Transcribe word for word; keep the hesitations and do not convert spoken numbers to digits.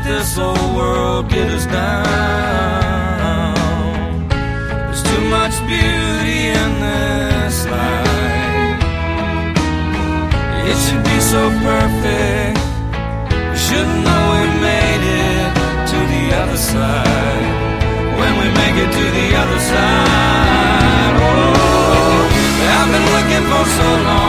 this old world get us down. There's too much beauty in this life. It should be so perfect. We should know we made it to the other side. When we make it to the other side, oh, I've been looking for so long